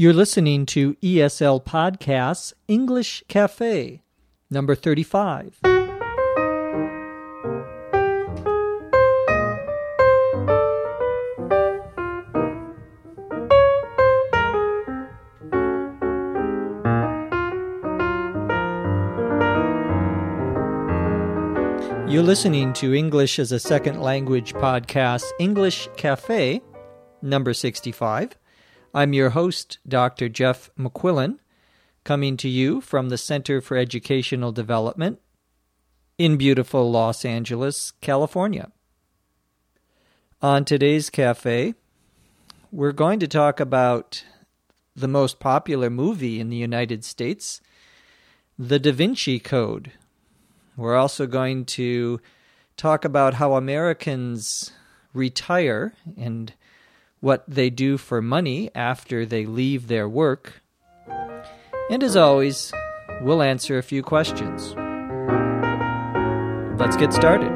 You're listening to ESL Podcasts English Cafe, number 35. You're listening to English as a Second Language Podcast English Cafe, number 65. I'm your host, Dr. Jeff McQuillan, coming to you from the Center for Educational Development in beautiful Los Angeles, California. On today's cafe, we're going to talk about the most popular movie in the United States, The Da Vinci Code. We're also going to talk about how Americans retire and what they do for money after they leave their work. And as always, we'll answer a few questions. Let's get started.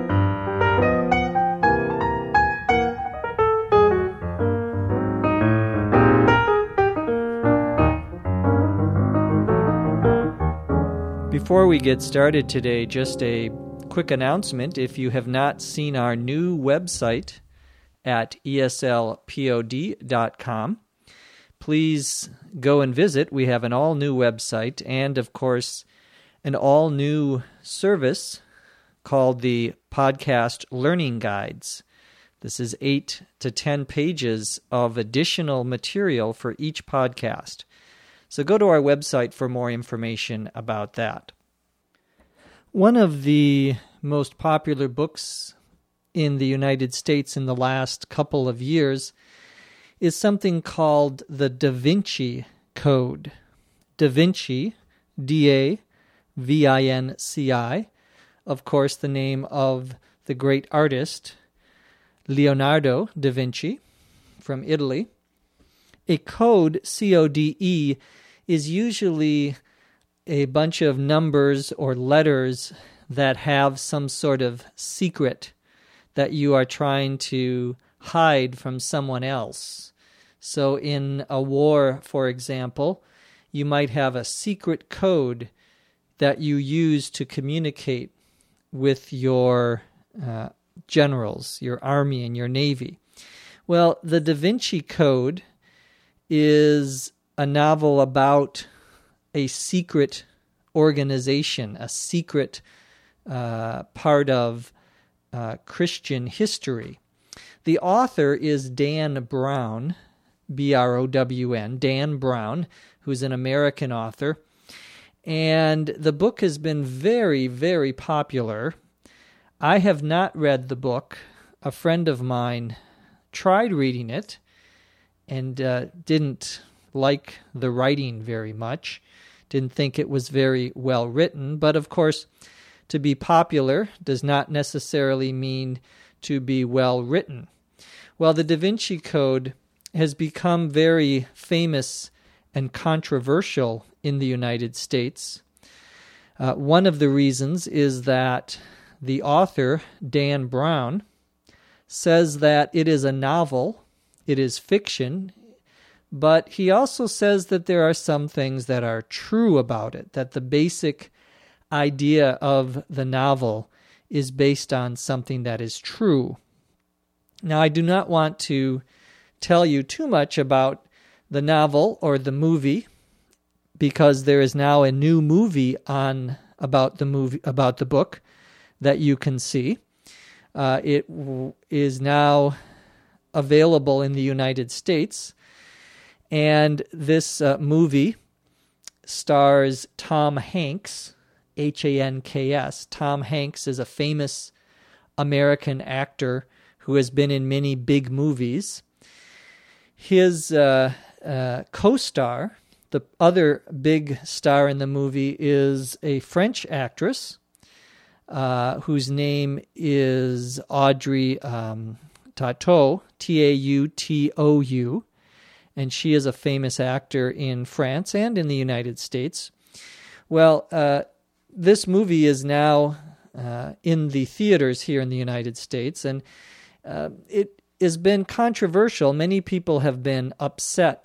Before we get started today, just a quick announcement. If you have not seen our new website at eslpod.com, please go and visit. We have an all-new website and, of course, an all-new service called the Podcast Learning Guides. This is 8 to 10 pages of additional material for each podcast. So go to our website for more information about that. One of the most popular books in the United States in the last couple of years is something called the Da Vinci Code. Da Vinci, D-A-V-I-N-C-I, of course the name of the great artist Leonardo da Vinci from Italy. A code, C-O-D-E, is usually a bunch of numbers or letters that have some sort of secret that you are trying to hide from someone else. So in a war, for example, you might have a secret code that you use to communicate with your generals, your army and your navy. Well, the Da Vinci Code is a novel about a secret organization, a secret part of Christian history. The author is Dan Brown, B-R-O-W-N, Dan Brown, who's an American author. And the book has been very, very popular. I have not read the book. A friend of mine tried reading it and didn't like the writing very much, didn't think it was very well written. But of course, to be popular does not necessarily mean to be well written. Well, the Da Vinci Code has become very famous and controversial in the United States. One of the reasons is that the author, Dan Brown, says that it is a novel, it is fiction, but he also says that there are some things that are true about it, that the basic idea of the novel is based on something that is true. Now, I do not want to tell you too much about the novel or the movie because there is now a new movie about the book that you can see. It is now available in the United States, and this movie stars Tom Hanks, H-A-N-K-S. Tom Hanks is a famous American actor who has been in many big movies. His co-star, the other big star in the movie, is a French actress whose name is Audrey Tautou, T-A-U-T-O-U, and she is a famous actor in France and in the United States. Well, this movie is now in the theaters here in the United States, and it has been controversial. Many people have been upset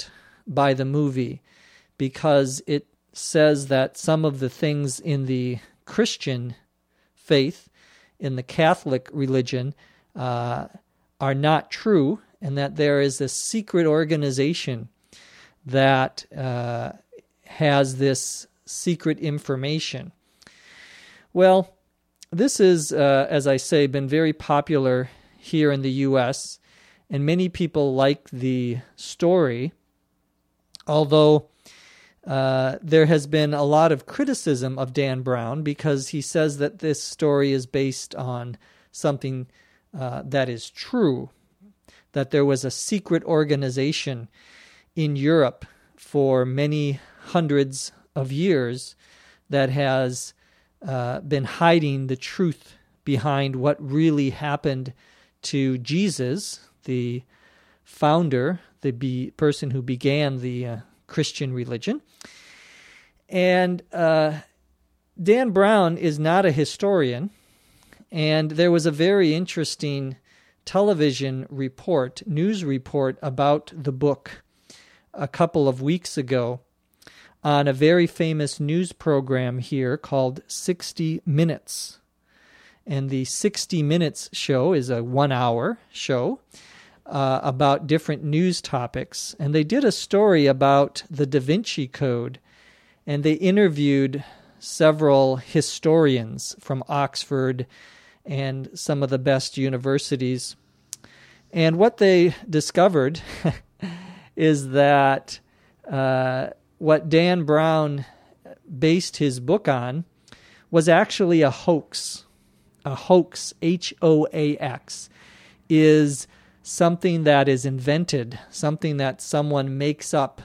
by the movie because it says that some of the things in the Christian faith, in the Catholic religion, are not true, and that there is a secret organization that has this secret information. Well, this is, as I say, been very popular here in the U.S., and many people like the story, although there has been a lot of criticism of Dan Brown because he says that this story is based on something that is true, that there was a secret organization in Europe for many hundreds of years that has been hiding the truth behind what really happened to Jesus, the founder, the person who began the Christian religion. And Dan Brown is not a historian, and there was a very interesting television report, news report about the book a couple of weeks ago on a very famous news program here called 60 Minutes. And the 60 Minutes show is a 1-hour show about different news topics. And they did a story about the Da Vinci Code, and they interviewed several historians from Oxford and some of the best universities. And what they discovered is that what Dan Brown based his book on was actually a hoax. A hoax, H-O-A-X, is something that is invented, something that someone makes up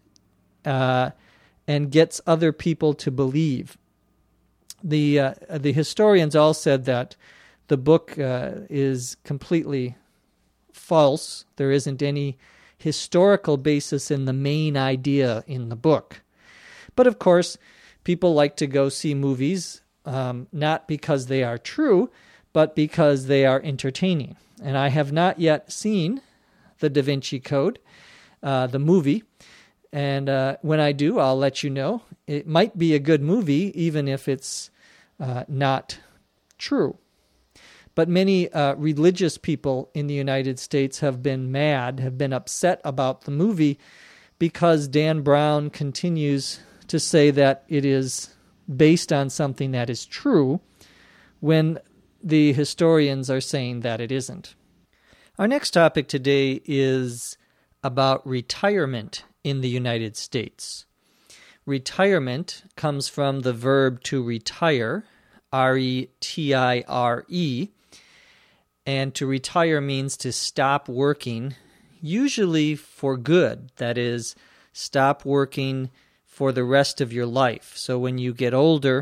and gets other people to believe. The historians all said that the book is completely false. There isn't any historical basis in the main idea in the book. But of course, people like to go see movies, not because they are true, but because they are entertaining. And I have not yet seen the Da Vinci Code, the movie. And when I do, I'll let you know. It might be a good movie, even if it's not true. But many religious people in the United States have been mad, have been upset about the movie because Dan Brown continues to say that it is based on something that is true when the historians are saying that it isn't. Our next topic today is about retirement in the United States. Retirement comes from the verb to retire, R-E-T-I-R-E, and to retire means to stop working, usually for good, that is, stop working for the rest of your life. So when you get older,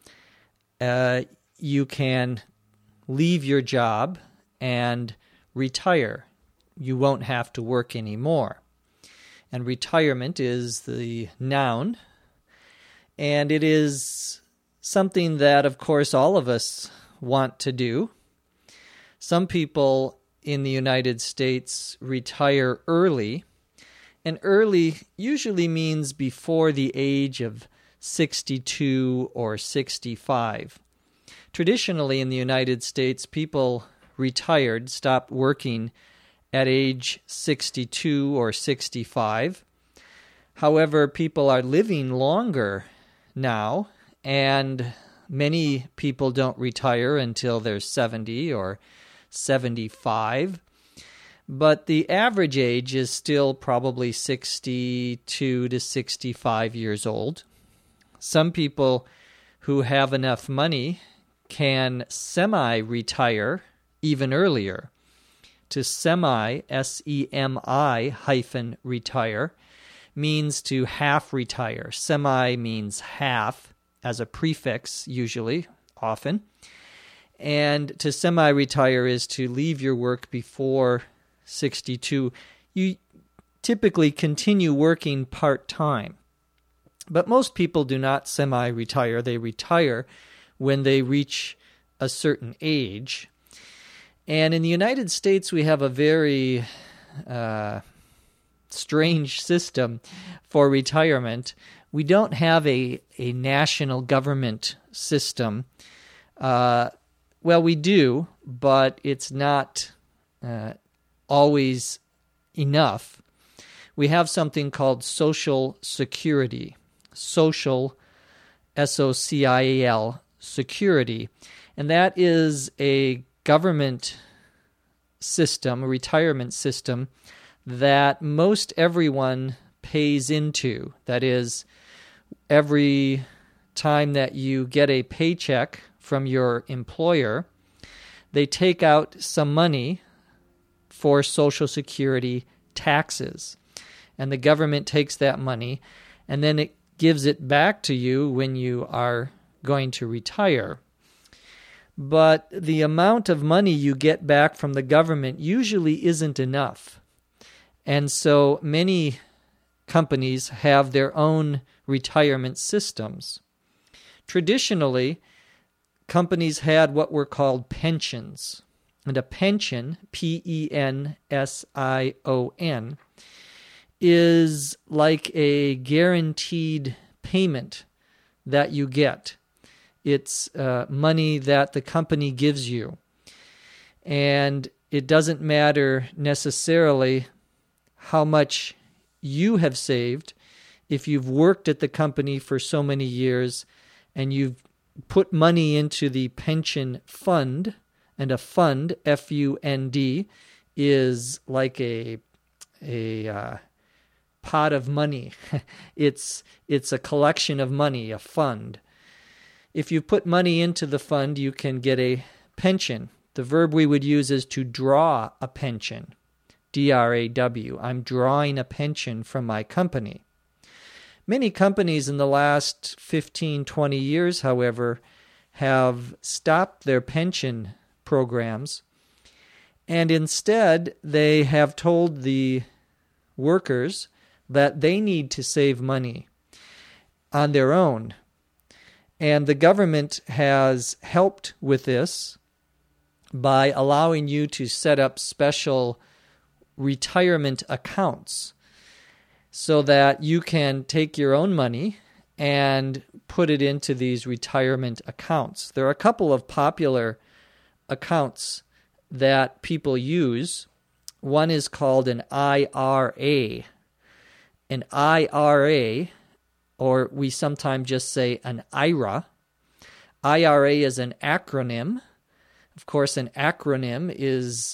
you can leave your job and retire. You won't have to work anymore. And retirement is the noun, and it is something that, of course, all of us want to do. Some people in the United States retire early, and early usually means before the age of 62 or 65. Traditionally in the United States, people retired, stopped working at age 62 or 65. However, people are living longer now, and many people don't retire until they're 70 or 75. But the average age is still probably 62 to 65 years old. Some people who have enough money can semi-retire even earlier. To semi, S-E-M-I hyphen retire, means to half retire. Semi means half as a prefix, usually, often. And to semi-retire is to leave your work before 62. You typically continue working part-time. But most people do not semi-retire. They retire when they reach a certain age. And in the United States, we have a very strange system for retirement. We don't have a national government system. Well, we do, but it's not always enough. We have something called Social Security. Social, SOCIAL, security. And that is a government system, a retirement system, that most everyone pays into. That is, every time that you get a paycheck from your employer, they take out some money for Social Security taxes. And the government takes that money, and then it gives it back to you when you are going to retire. But the amount of money you get back from the government usually isn't enough. And so many companies have their own retirement systems. Traditionally, companies had what were called pensions. And a pension, Pension, is like a guaranteed payment that you get. It's money that the company gives you. And it doesn't matter necessarily how much you have saved. If you've worked at the company for so many years and you've put money into the pension fund, and a fund, F-U-N-D, is like a pot of money. It's a collection of money, a fund. If you put money into the fund, you can get a pension. The verb we would use is to draw a pension, D-R-A-W. I'm drawing a pension from my company. Many companies in the last 15, 20 years, however, have stopped their pension programs, and instead they have told the workers that they need to save money on their own. And the government has helped with this by allowing you to set up special retirement accounts so that you can take your own money and put it into these retirement accounts. There are a couple of popular accounts that people use. One is called an IRA. An IRA, or we sometimes just say an IRA. IRA is an acronym. Of course, an acronym is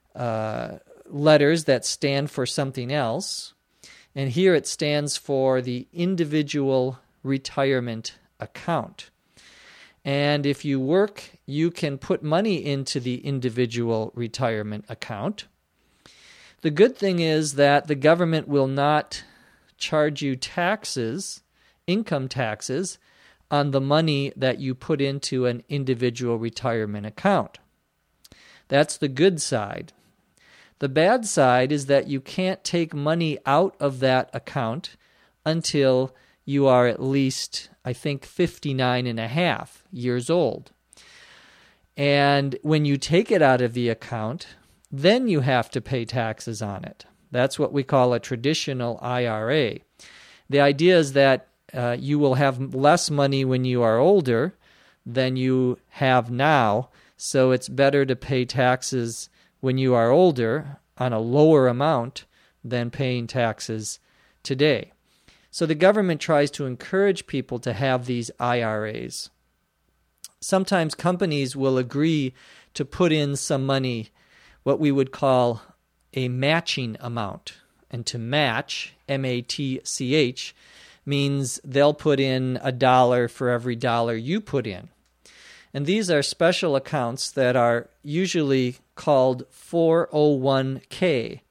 letters that stand for something else. And here it stands for the Individual Retirement Account. And if you work, you can put money into the Individual Retirement Account. The good thing is that the government will not charge you taxes, income taxes, on the money that you put into an individual retirement account. That's the good side. The bad side is that you can't take money out of that account until you are at least, I think, 59 and a half years old. And when you take it out of the account, then you have to pay taxes on it. That's what we call a traditional IRA. The idea is that you will have less money when you are older than you have now, so it's better to pay taxes when you are older on a lower amount than paying taxes today. So the government tries to encourage people to have these IRAs. Sometimes companies will agree to put in some money, what we would call a matching amount. And to match, M-A-T-C-H, means they'll put in $1 for every dollar you put in. And these are special accounts that are usually called 401k.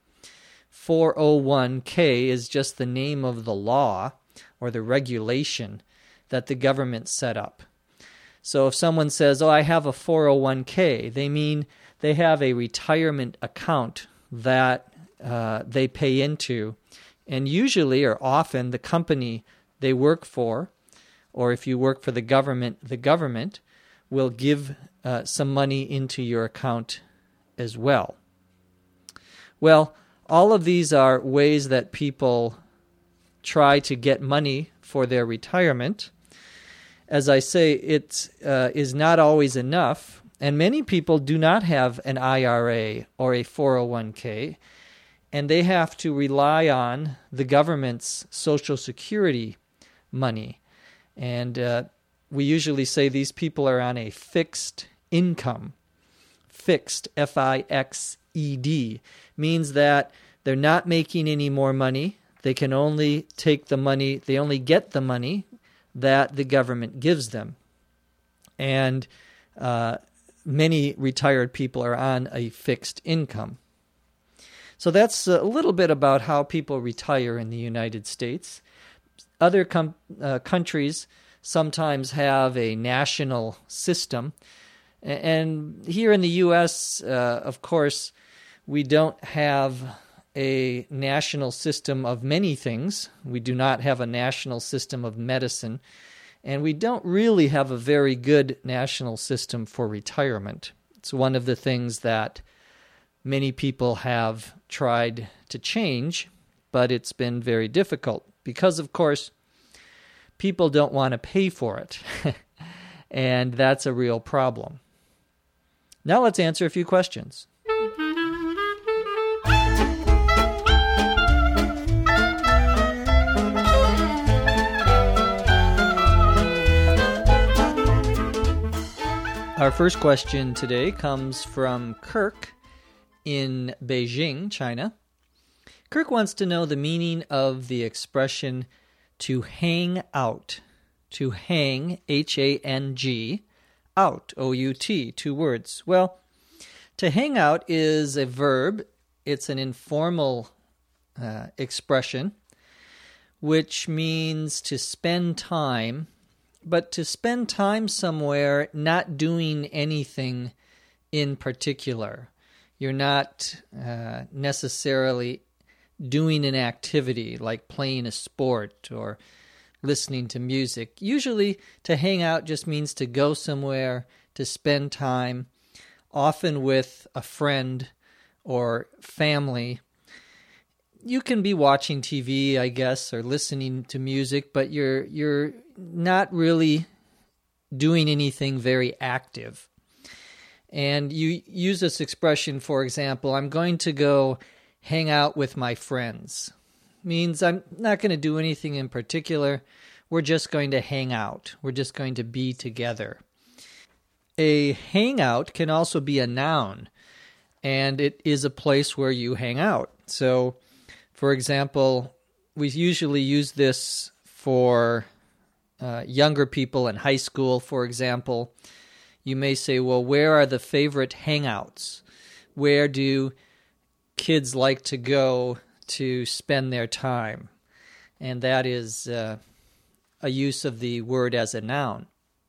401k is just the name of the law or the regulation that the government set up. So if someone says, I have a 401k, they mean they have a retirement account that they pay into. And usually or often the company they work for, or if you work for the government will give some money into your account as well. Well, All of these are ways that people try to get money for their retirement. As I say, it is not always enough, and many people do not have an IRA or a 401k, and they have to rely on the government's Social Security money. And we usually say these people are on a fixed income. Fixed, F-I-X-E-D, means that they're not making any more money. They can only take the money, they only get the money that the government gives them. And many retired people are on a fixed income. So that's a little bit about how people retire in the United States. Other countries sometimes have a national system. And here in the U.S., of course, we don't have a national system of many things. We do not have a national system of medicine. And we don't really have a very good national system for retirement. It's one of the things that many people have tried to change, but it's been very difficult because, of course, people don't want to pay for it. And that's a real problem. Now let's answer a few questions. Our first question today comes from Kirk in Beijing, China. Kirk wants to know the meaning of the expression to hang out. To hang, H-A-N-G, out, O-U-T, 2 words. Well, to hang out is a verb. It's an informal expression, which means to spend time, but to spend time somewhere not doing anything in particular. You're not necessarily doing an activity like playing a sport or listening to music. Usually, to hang out just means to go somewhere, to spend time, often with a friend or family. You can be watching TV, I guess, or listening to music, but you're not really doing anything very active. And you use this expression, for example, I'm going to go hang out with my friends. Means I'm not going to do anything in particular. We're just going to hang out. We're just going to be together. A hangout can also be a noun, and it is a place where you hang out. So, for example, we usually use this for younger people in high school, for example. You may say, well, where are the favorite hangouts? Where do kids like to go to spend their time? And that is a use of the word as a noun.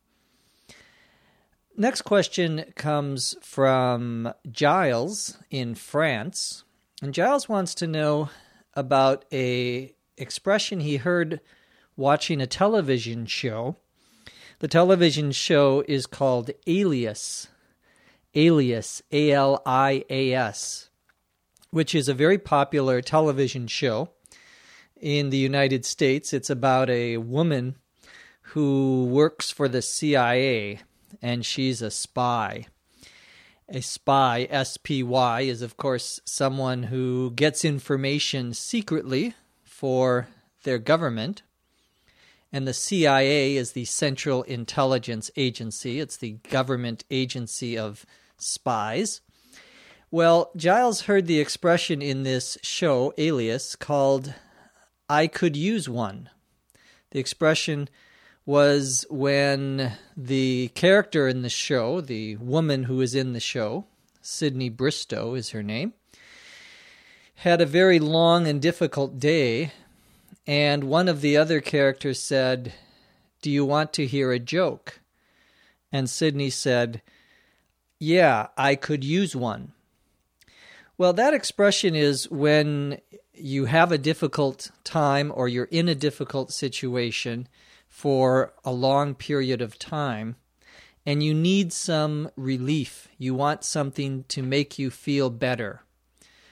Next question comes from Giles in France. And Giles wants to know about a expression he heard watching a television show. The television show is called Alias. Alias, A-L-I-A-S, which is a very popular television show in the United States. It's about a woman who works for the CIA, and she's a spy. A spy, S-P-Y, is of course someone who gets information secretly for their government. And the CIA is the Central Intelligence Agency. It's the government agency of spies. Well, Giles heard the expression in this show, Alias, called I could use one. The expression was when the character in the show, the woman who is in the show, Sydney Bristow is her name, had a very long and difficult day, and one of the other characters said, "Do you want to hear a joke?" And Sydney said, "Yeah, I could use one." Well, that expression is when you have a difficult time or you're in a difficult situation for a long period of time and you need some relief. You want something to make you feel better.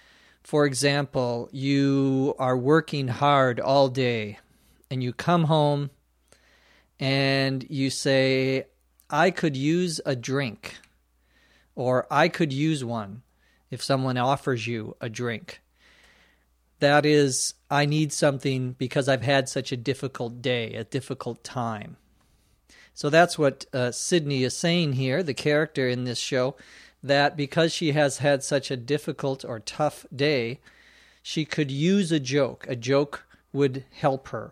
For example, you are working hard all day and you come home and you say, I could use a drink, or I could use one if someone offers you a drink. That is, I need something because I've had such a difficult day, a difficult time. So that's what Sydney is saying here, the character in this show, that because she has had such a difficult or tough day, she could use a joke. A joke would help her.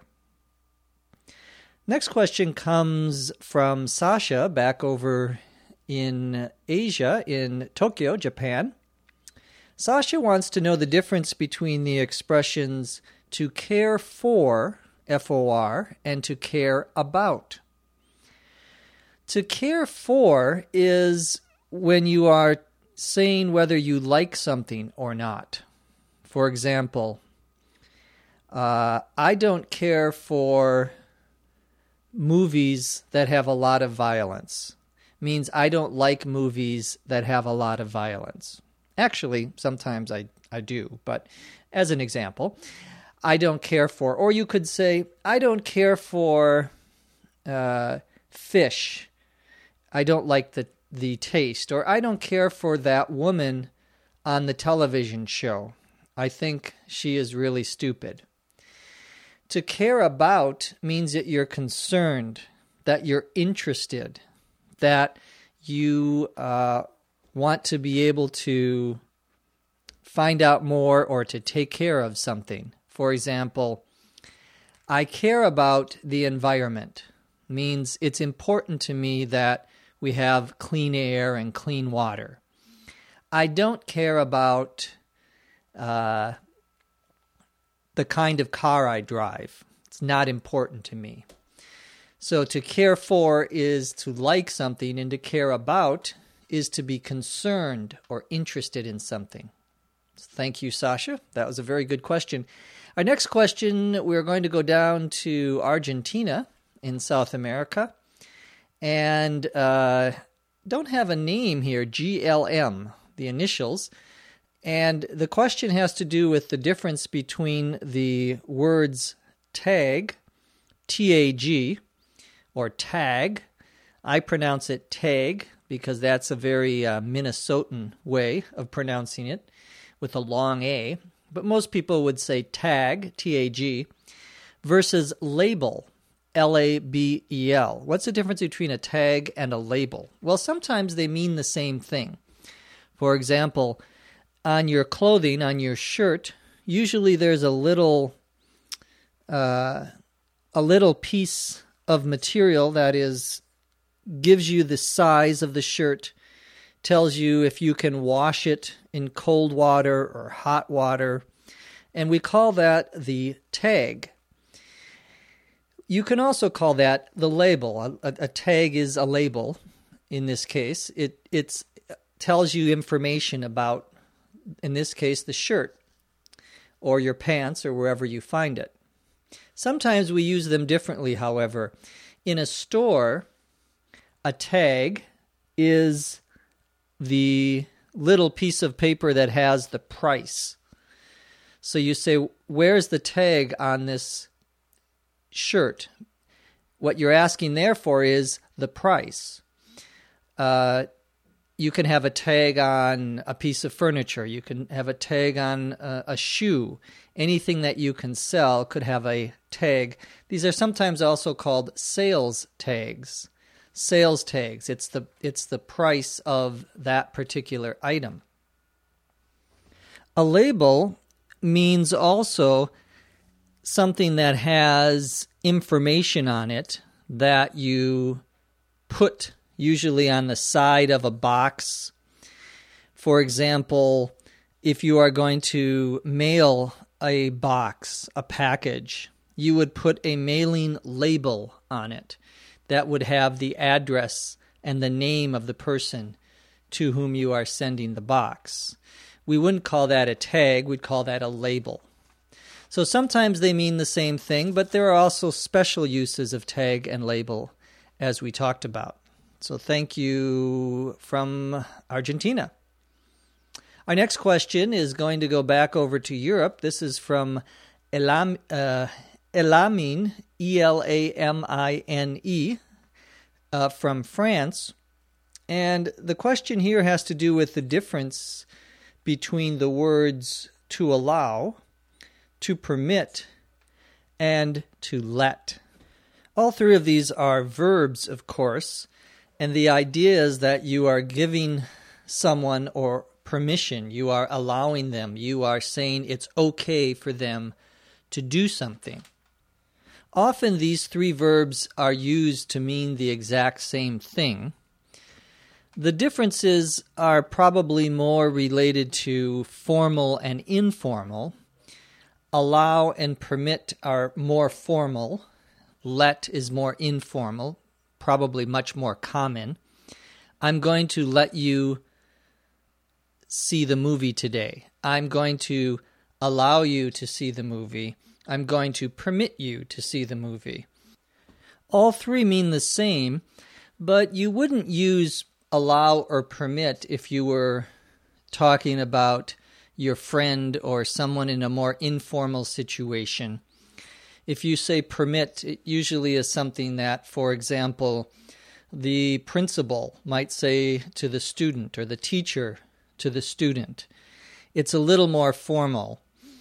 Next question comes from Sasha back over in Asia, in Tokyo, Japan. Sasha wants to know the difference between the expressions to care for, F-O-R, and to care about. To care for is when you are saying whether you like something or not. For example, I don't care for movies that have a lot of violence. Means I don't like movies that have a lot of violence. Actually, sometimes I do, but as an example, I don't care for, or you could say, I don't care for fish. I don't like the taste, or I don't care for that woman on the television show. I think she is really stupid. To care about means that you're concerned, that you're interested, that you want to be able to find out more or to take care of something. For example, I care about the environment. Means it's important to me that we have clean air and clean water. I don't care about the kind of car I drive. It's not important to me. So to care for is to like something, and to care about is to be concerned or interested in something. Thank you, Sasha. That was a very good question. Our next question, we're going to go down to Argentina in South America. And don't have a name here, GLM, the initials. And the question has to do with the difference between the words tag, T-A-G, or tag. I pronounce it tag because that's a very Minnesotan way of pronouncing it with a long A. But most people would say tag, T-A-G, versus label, L-A-B-E-L. What's the difference between a tag and a label? Well, sometimes they mean the same thing. For example, on your clothing, on your shirt, usually there's a little piece of material that gives you the size of the shirt, tells you if you can wash it in cold water or hot water, and we call that the tag. You can also call that the label. A tag is a label in this case. It tells you information about, in this case, the shirt or your pants or wherever you find it. Sometimes we use them differently, however. In a store, a tag is the little piece of paper that has the price. So you say, where's the tag on this shirt? What you're asking therefore is the price. You can have a tag on a piece of furniture. You can have a tag on a shoe. Anything that you can sell could have a tag. These are sometimes also called sales tags. Sales tags. It's the price of that particular item. A label means also something that has information on it that you put usually on the side of a box. For example, if you are going to mail a box, a package, you would put a mailing label on it that would have the address and the name of the person to whom you are sending the box. We wouldn't call that a tag, we'd call that a label. So sometimes they mean the same thing, but there are also special uses of tag and label, as we talked about. So thank you from Argentina. Our next question is going to go back over to Europe. This is from Elamine, Elamine, from France. And the question here has to do with the difference between the words to allow, to permit, and to let. All three of these are verbs, of course, and the idea is that you are giving someone or permission, you are allowing them, you are saying it's okay for them to do something. Often these three verbs are used to mean the exact same thing. The differences are probably more related to formal and informal. Allow and permit are more formal. Let is more informal, probably much more common. I'm going to let you see the movie today. I'm going to allow you to see the movie. I'm going to permit you to see the movie. All three mean the same, but you wouldn't use allow or permit if you were talking about your friend or someone in a more informal situation. If you say permit, it usually is something that, for example, the principal might say to the student or the teacher to the student. It's a little more formal.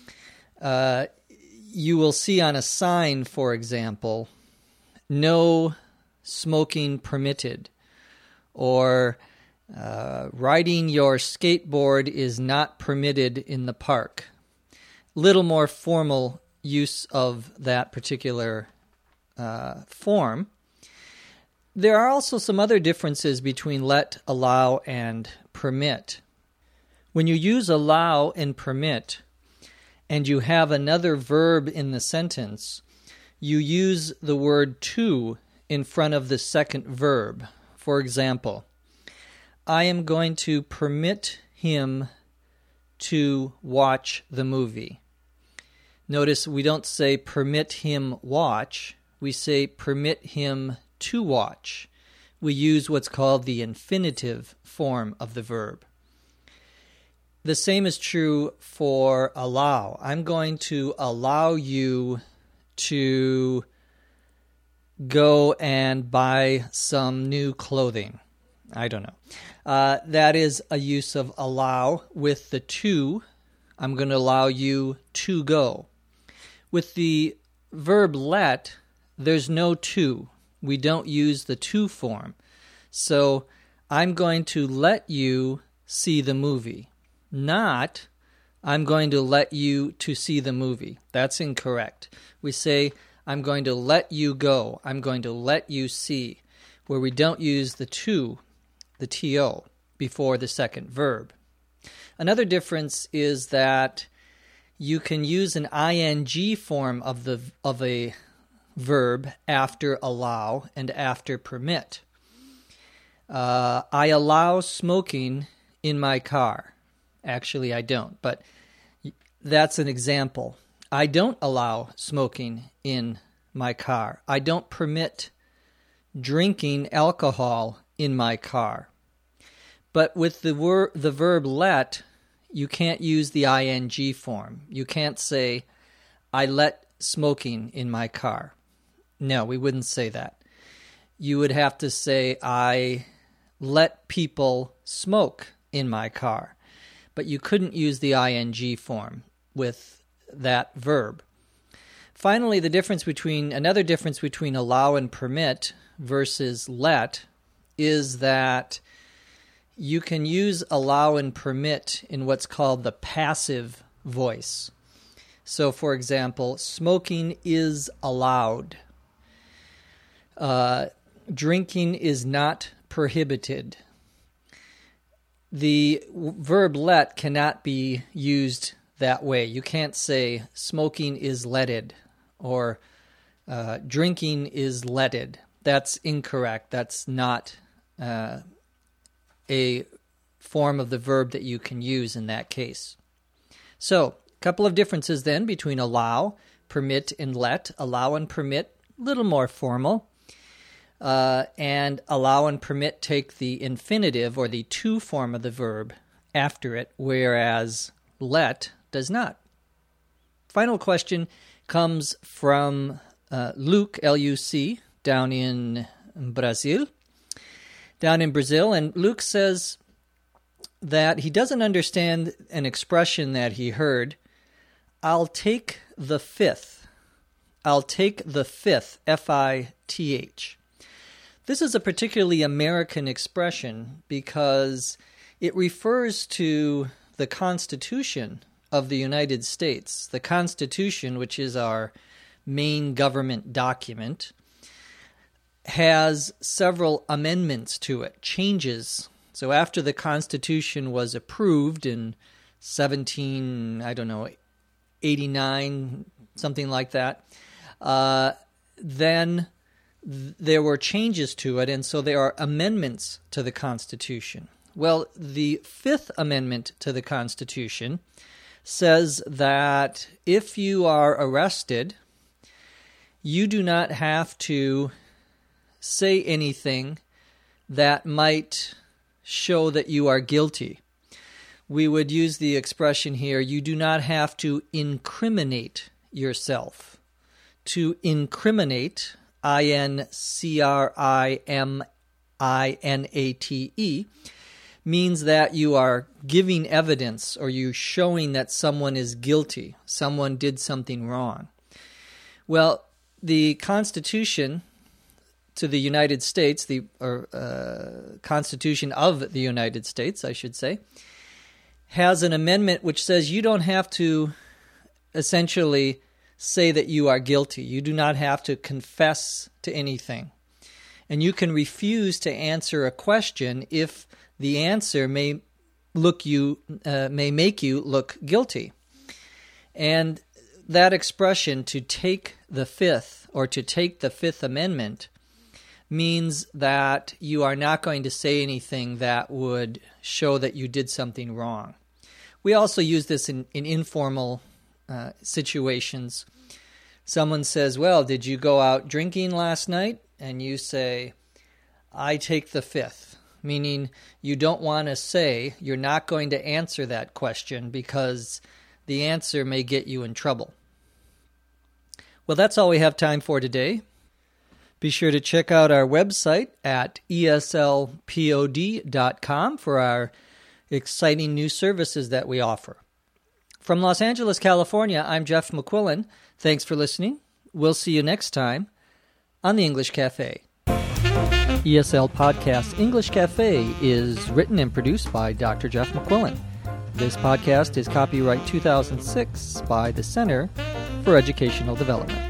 You will see on a sign, for example, no smoking permitted, or riding your skateboard is not permitted in the park. Little more formal use of that particular form. There are also some other differences between let, allow, and permit. When you use allow and permit, and you have another verb in the sentence, you use the word to in front of the second verb. For example, I am going to permit him to watch the movie. Notice we don't say permit him watch, we say permit him to watch. We use what's called the infinitive form of the verb. The same is true for allow. I'm going to allow you to go and buy some new clothing. I don't know. That is a use of allow with the to. I'm going to allow you to go. With the verb let, there's no to. We don't use the to form. So I'm going to let you see the movie. Not, I'm going to let you to see the movie. That's incorrect. We say, I'm going to let you go. I'm going to let you see, where we don't use the to, the to, before the second verb. Another difference is that you can use an ing form of a verb after allow and after permit. I allow smoking in my car. Actually, I don't, but that's an example. I don't allow smoking in my car. I don't permit drinking alcohol in my car. But with the verb let, you can't use the ing form. You can't say, I let smoking in my car. No, we wouldn't say that. You would have to say, I let people smoke in my car. But you couldn't use the ing form with that verb. Finally, another difference between allow and permit versus let is that you can use allow and permit in what's called the passive voice. So, for example, smoking is allowed. Drinking is not prohibited. The verb let cannot be used that way. You can't say smoking is letted or drinking is letted. That's incorrect. That's not a form of the verb that you can use in that case. So, a couple of differences then between allow, permit, and let. Allow and permit, a little more formal. And allow and permit take the infinitive or the to form of the verb after it, whereas let does not. Final question comes from Luke, L-U-C, down in Brazil. And Luke says that he doesn't understand an expression that he heard, I'll take the fifth. I'll take the fifth, F-I-T-H. This is a particularly American expression because it refers to the Constitution of the United States. The Constitution, which is our main government document, has several amendments to it, changes. So after the Constitution was approved in 89, something like that, then there were changes to it, and so there are amendments to the Constitution. Well, the Fifth Amendment to the Constitution says that if you are arrested, you do not have to say anything that might show that you are guilty. We would use the expression here, you do not have to incriminate yourself. To incriminate, I-N-C-R-I-M-I-N-A-T-E, means that you are giving evidence or you showing that someone is guilty, someone did something wrong. Well, the Constitution to the United States, the Constitution of the United States, I should say, has an amendment which says you don't have to essentially say that you are guilty. You do not have to confess to anything. And you can refuse to answer a question if the answer may make you look guilty. And that expression, to take the fifth, or to take the Fifth Amendment, means that you are not going to say anything that would show that you did something wrong. We also use this in informal situations. Someone says, well, did you go out drinking last night? And you say, I take the fifth, meaning you don't want to say, you're not going to answer that question because the answer may get you in trouble. Well, that's all we have time for today. Be sure to check out our website at eslpod.com for our exciting new services that we offer. From Los Angeles, California, I'm Jeff McQuillan. Thanks for listening. We'll see you next time on the English Cafe. ESL Podcast English Cafe is written and produced by Dr. Jeff McQuillan. This podcast is copyright 2006 by the Center for Educational Development.